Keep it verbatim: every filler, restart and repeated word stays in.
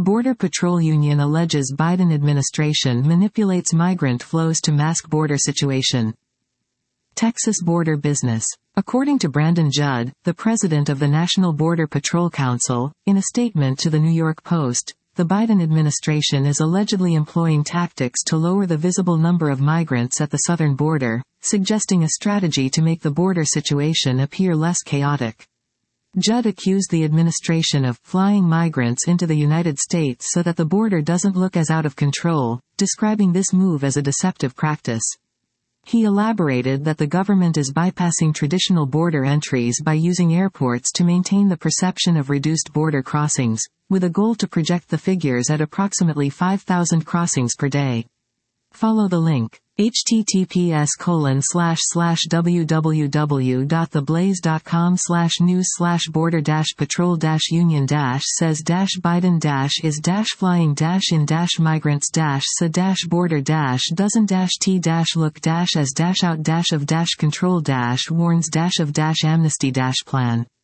Border Patrol Union alleges Biden administration manipulates migrant flows to mask border situation. Texas border business. According to Brandon Judd, the president of the National Border Patrol Council, in a statement to the New York Post, the Biden administration is allegedly employing tactics to lower the visible number of migrants at the southern border, suggesting a strategy to make the border situation appear less chaotic. Judd accused the administration of flying migrants into the United States so that the border doesn't look as out of control, describing this move as a deceptive practice. He elaborated that the government is bypassing traditional border entries by using airports to maintain the perception of reduced border crossings, with a goal to project the figures at approximately five thousand crossings per day. Follow the link. https colon slash slash www.theblaze.com slash news slash border dash patrol dash union dash says dash Biden dash is dash flying dash in dash migrants dash sa dash border dash doesn't dash t dash look dash as dash out dash of dash control dash warns dash of dash amnesty dash plan.